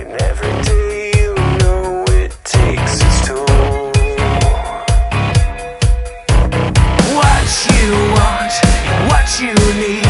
And every day you know it takes its toll. What you want, what you need.